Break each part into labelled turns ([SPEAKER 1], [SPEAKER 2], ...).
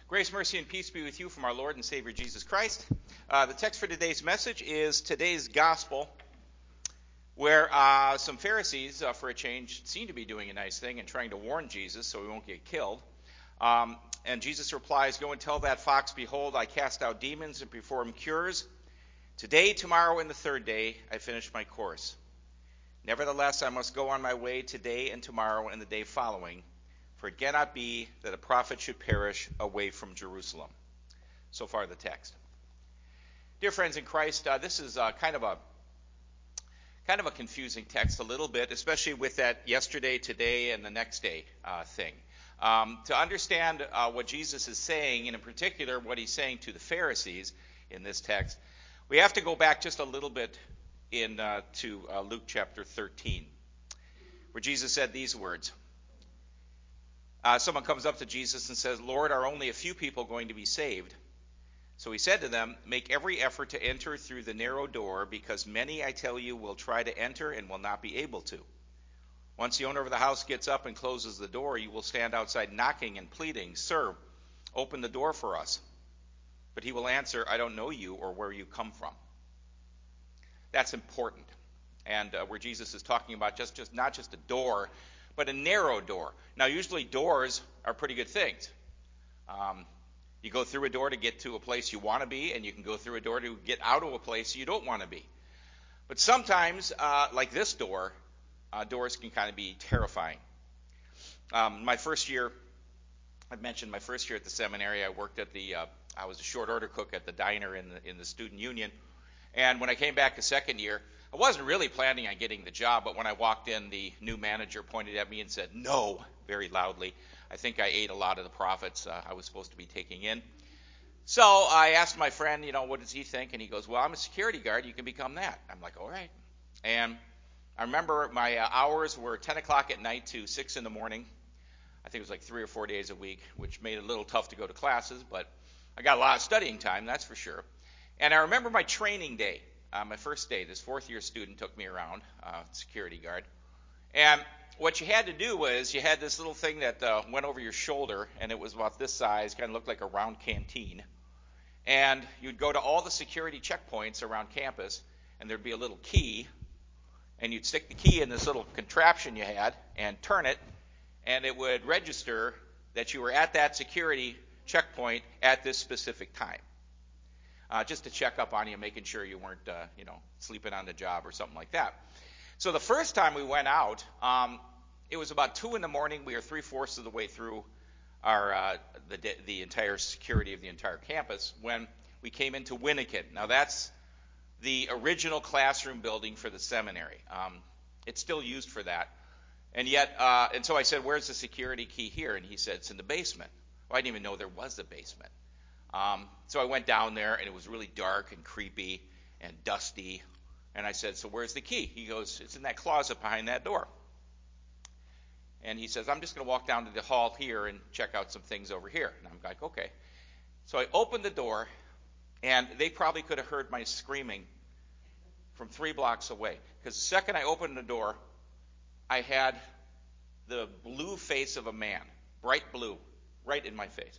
[SPEAKER 1] Grace, mercy, and peace be with you from our Lord and Savior Jesus Christ. The text for today's message is today's gospel, where some Pharisees, for a change, seem to be doing a nice thing and trying to warn Jesus so he won't get killed. And Jesus replies, "Go and tell that fox, behold, I cast out demons and perform cures. Today, tomorrow, and the third day, I finish my course. Nevertheless, I must go on my way today and tomorrow and the day following. For it cannot be that a prophet should perish away from Jerusalem." So far the text. Dear friends in Christ, this is kind of a confusing text a little bit, especially with that yesterday, today, and the next day thing. To understand what Jesus is saying, and in particular what he's saying to the Pharisees in this text, we have to go back just a little bit to Luke chapter 13, where Jesus said these words. Someone comes up to Jesus and says, "Lord, are only a few people going to be saved?" So he said to them, "Make every effort to enter through the narrow door, because many, I tell you, will try to enter and will not be able to. Once the owner of the house gets up and closes the door, you will stand outside knocking and pleading, 'Sir, open the door for us.' But he will answer, 'I don't know you or where you come from.'" That's important. And where Jesus is talking about just not just a door, but a narrow door. Now, usually doors are pretty good things. You go through a door to get to a place you want to be, and you can go through a door to get out of a place you don't want to be. But sometimes, like this door, doors can kind of be terrifying. My first year, I've mentioned my first year at the seminary, I worked at I was a short order cook at the diner in the student union. And when I came back the second year, I wasn't really planning on getting the job, but when I walked in, the new manager pointed at me and said, "No," very loudly. I think I ate a lot of the profits I was supposed to be taking in. So I asked my friend, what does he think? And he goes, "Well, I'm a security guard. You can become that." I'm like, "All right." And I remember my hours were 10 o'clock at night to 6 in the morning. I think it was like 3 or 4 days a week, which made it a little tough to go to classes, but I got a lot of studying time, that's for sure. And I remember my training day. My first day, this fourth-year student took me around, security guard. And what you had to do was you had this little thing that went over your shoulder, and it was about this size, kind of looked like a round canteen. And you'd go to all the security checkpoints around campus, and there'd be a little key, and you'd stick the key in this little contraption you had and turn it, and it would register that you were at that security checkpoint at this specific time. Just to check up on you, making sure you weren't, sleeping on the job or something like that. So the first time we went out, it was about 2 in the morning. We were 3/4 of the way through the entire security of the entire campus when we came into Winnicott. Now that's the original classroom building for the seminary. It's still used for that. And so I said, "Where's the security key here?" And he said, "It's in the basement." Well, I didn't even know there was a basement. So I went down there, and it was really dark and creepy and dusty. And I said, "So where's the key?" He goes, "It's in that closet behind that door." And he says, "I'm just going to walk down to the hall here and check out some things over here." And I'm like, "Okay." So I opened the door, and they probably could have heard my screaming from 3 blocks away. Because the second I opened the door, I had the blue face of a man, bright blue, right in my face.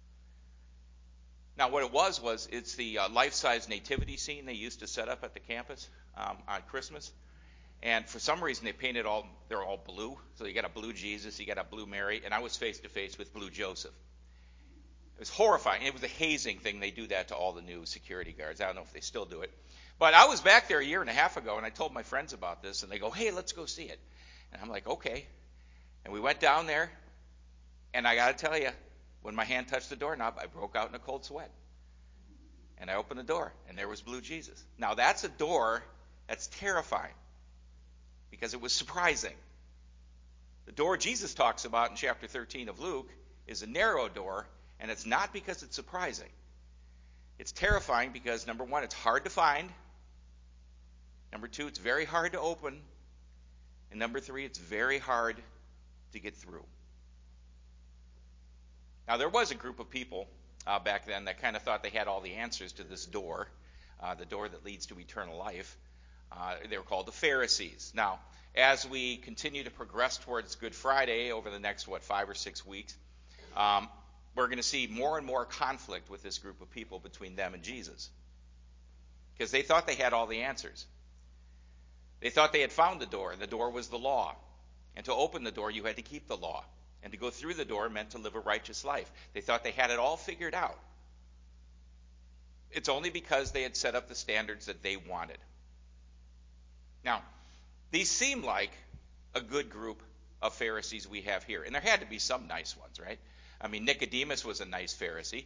[SPEAKER 1] Now, what it was it's the life-size nativity scene they used to set up at the campus on Christmas. And for some reason, they painted they're all blue. So you got a blue Jesus, you got a blue Mary, and I was face-to-face with blue Joseph. It was horrifying. It was a hazing thing. They do that to all the new security guards. I don't know if they still do it. But I was back there a year and a half ago, and I told my friends about this, and they go, "Hey, let's go see it." And I'm like, "Okay." And we went down there, and I got to tell you, when my hand touched the doorknob, I broke out in a cold sweat. And I opened the door, and there was blue Jesus. Now, that's a door that's terrifying because it was surprising. The door Jesus talks about in chapter 13 of Luke is a narrow door, and it's not because it's surprising. It's terrifying because, number one, it's hard to find. Number two, it's very hard to open. And number three, it's very hard to get through. Now, there was a group of people back then that kind of thought they had all the answers to this door, the door that leads to eternal life. They were called the Pharisees. Now, as we continue to progress towards Good Friday over the next, 5 or 6 weeks, we're going to see more and more conflict with this group of people between them and Jesus. Because they thought they had all the answers. They thought they had found the door, and the door was the law. And to open the door, you had to keep the law. And to go through the door meant to live a righteous life. They thought they had it all figured out. It's only because they had set up the standards that they wanted. Now, these seem like a good group of Pharisees we have here. And there had to be some nice ones, right? I mean, Nicodemus was a nice Pharisee.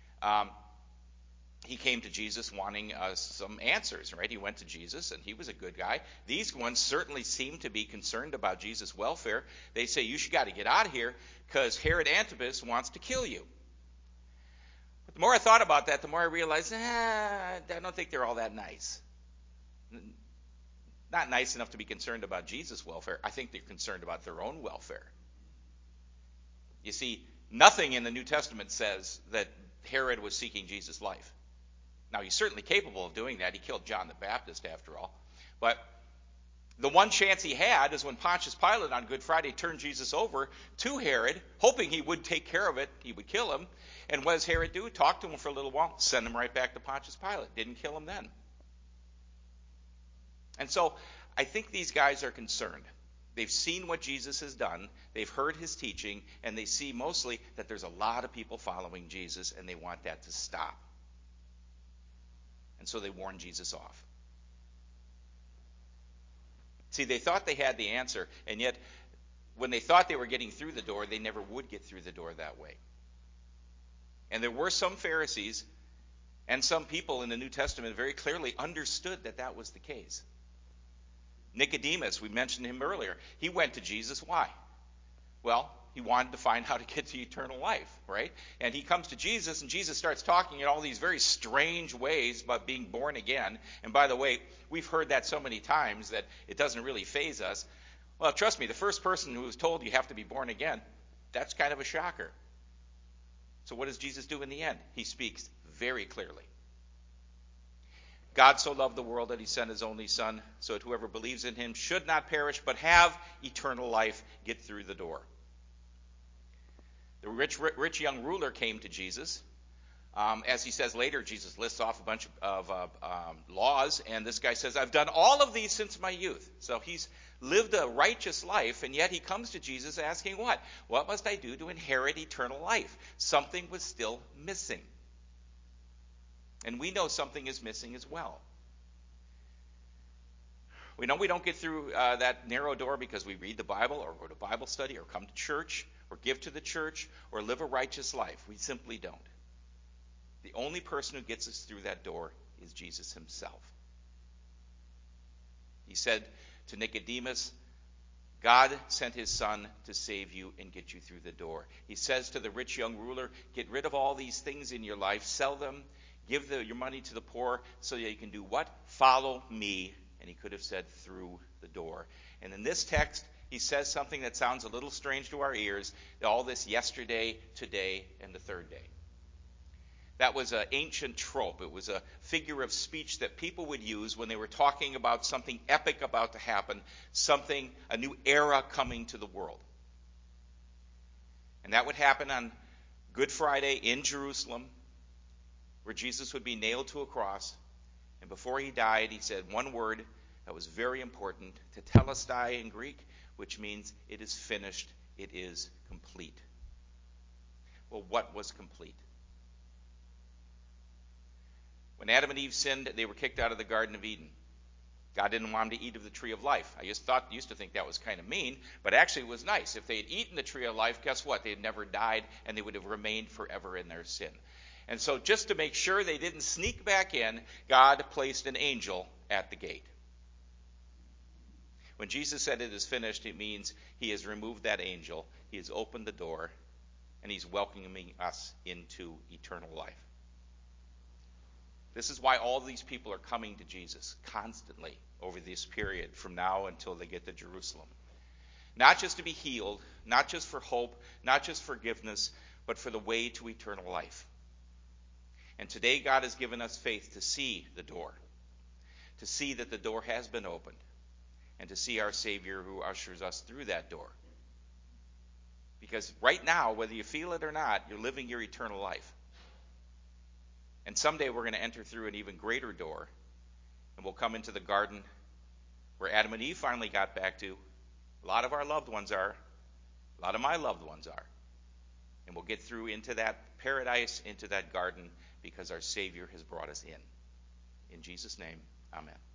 [SPEAKER 1] He came to Jesus wanting some answers, right? He went to Jesus, and he was a good guy. These ones certainly seem to be concerned about Jesus' welfare. They say, you got to get out of here because Herod Antipas wants to kill you. But the more I thought about that, the more I realized, I don't think they're all that nice. Not nice enough to be concerned about Jesus' welfare. I think they're concerned about their own welfare. You see, nothing in the New Testament says that Herod was seeking Jesus' life. Now, he's certainly capable of doing that. He killed John the Baptist, after all. But the one chance he had is when Pontius Pilate on Good Friday turned Jesus over to Herod, hoping he would take care of it, he would kill him. And what does Herod do? Talk to him for a little while, send him right back to Pontius Pilate. Didn't kill him then. And so I think these guys are concerned. They've seen what Jesus has done, they've heard his teaching, and they see mostly that there's a lot of people following Jesus, and they want that to stop. And so they warn Jesus off. See, they thought they had the answer, and yet when they thought they were getting through the door, they never would get through the door that way. And there were some Pharisees and some people in the New Testament very clearly understood that that was the case. Nicodemus, we mentioned him earlier. He went to Jesus. Why? Well, he wanted to find how to get to eternal life, right? And he comes to Jesus, and Jesus starts talking in all these very strange ways about being born again. And by the way, we've heard that so many times that it doesn't really faze us. Well, trust me, the first person who was told you have to be born again, that's kind of a shocker. So what does Jesus do in the end? He speaks very clearly. God so loved the world that he sent his only Son, so that whoever believes in him should not perish, but have eternal life. Get through the door. The rich young ruler came to Jesus. As he says later, Jesus lists off a bunch of laws, and this guy says, I've done all of these since my youth. So he's lived a righteous life, and yet he comes to Jesus asking what? What must I do to inherit eternal life? Something was still missing. And we know something is missing as well. We know we don't get through that narrow door because we read the Bible or go to Bible study or come to church or give to the church or live a righteous life. We simply don't. The only person who gets us through that door is Jesus himself. He said to Nicodemus, God sent his Son to save you and get you through the door. He says to the rich young ruler, get rid of all these things in your life, sell them, give your money to the poor so that you can do what? Follow me. And he could have said through the door. And in this text, he says something that sounds a little strange to our ears. All this yesterday, today, and the third day. That was an ancient trope. It was a figure of speech that people would use when they were talking about something epic about to happen, a new era coming to the world. And that would happen on Good Friday in Jerusalem, where Jesus would be nailed to a cross. And before he died, he said one word that was very important, tetelestai in Greek, which means it is finished, it is complete. Well, what was complete? When Adam and Eve sinned, they were kicked out of the Garden of Eden. God didn't want them to eat of the tree of life. I used to think that was kind of mean, but actually it was nice. If they had eaten the tree of life, guess what? They had never died, and they would have remained forever in their sin. And so just to make sure they didn't sneak back in, God placed an angel at the gate. When Jesus said it is finished, it means he has removed that angel, he has opened the door, and he's welcoming us into eternal life. This is why all these people are coming to Jesus constantly over this period from now until they get to Jerusalem. Not just to be healed, not just for hope, not just forgiveness, but for the way to eternal life. And today God has given us faith to see the door, to see that the door has been opened, and to see our Savior who ushers us through that door. Because right now, whether you feel it or not, you're living your eternal life. And someday we're going to enter through an even greater door, and we'll come into the garden where Adam and Eve finally got back to. A lot of our loved ones are. A lot of my loved ones are. And we'll get through into that paradise, into that garden, because our Savior has brought us in. In Jesus' name, amen.